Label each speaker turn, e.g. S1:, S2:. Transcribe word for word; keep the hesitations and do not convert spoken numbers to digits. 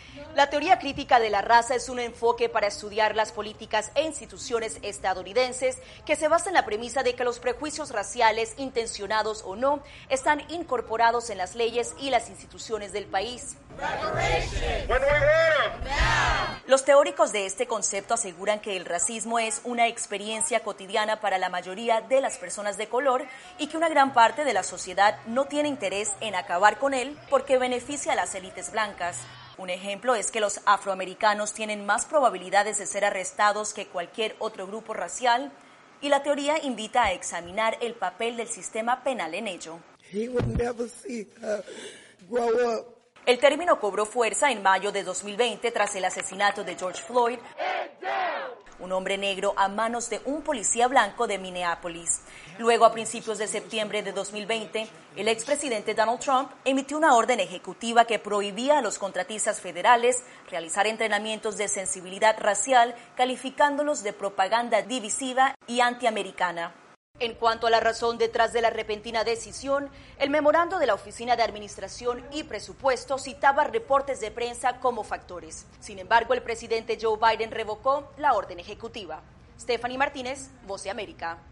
S1: La teoría crítica de la raza es un enfoque para estudiar las políticas e instituciones estadounidenses que se basa en la premisa de que los prejuicios raciales, intencionados o no, están incorporados en las leyes y las instituciones del país. Los teóricos de este concepto aseguran que el racismo es una experiencia cotidiana para la mayoría de las personas de color y que una gran parte de la sociedad no tiene interés en acabar con él porque beneficia a las élites blancas. Un ejemplo es que los afroamericanos tienen más probabilidades de ser arrestados que cualquier otro grupo racial, y la teoría invita a examinar el papel del sistema penal en ello. El término cobró fuerza en mayo de dos mil veinte tras el asesinato de George Floyd, un hombre negro a manos de un policía blanco de Minneapolis. Luego, a principios de septiembre de dos mil veinte, el expresidente Donald Trump emitió una orden ejecutiva que prohibía a los contratistas federales realizar entrenamientos de sensibilidad racial, calificándolos de propaganda divisiva y antiamericana. En cuanto a la razón detrás de la repentina decisión, el memorando de la Oficina de Administración y Presupuesto citaba reportes de prensa como factores. Sin embargo, el presidente Joe Biden revocó la orden ejecutiva. Stephanie Martínez, Voz de América.